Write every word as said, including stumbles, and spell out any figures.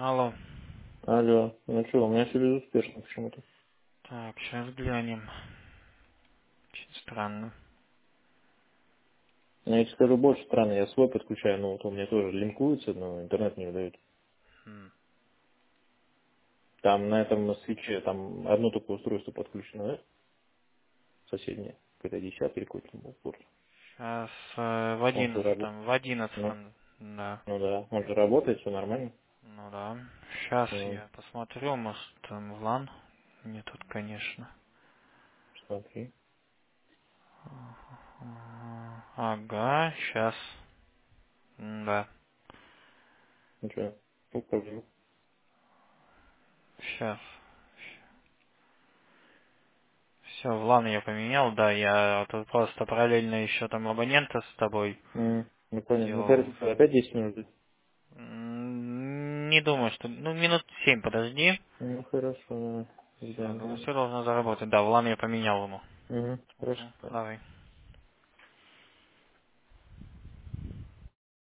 Алло. Алло, ну что, у меня все безуспешно почему-то. Так, сейчас глянем. Очень странно. Но я тебе скажу больше, странно, я свой подключаю, но вот у меня тоже линкуется, но интернет не выдает. М. Там на этом свече, там одно только устройство подключено, да? Соседнее. Какой-то десятый или какой-то там был порт. Сейчас э, в Он же работает. одиннадцатом, в Ну, одиннадцатом, да. ну да, он же работает, все нормально. Ну да. Сейчас Ну, я посмотрю, может там в лан. Не тут, конечно. смотри. Ага, ага, сейчас. Да. Ну что, ну, проблема. Сейчас. Все, в лан я поменял, да, я тут просто параллельно еще там абонента с тобой М, Ну, понятно. Ну, делал. короче, опять десять минут ждать? М, Не думаю, что... Ну, минут семь подожди. Ну, хорошо, давай. Все, Ждем, думаю, ждем. все должно заработать. Да, в лан я поменял ему. Угу, хорошо. Угу, давай.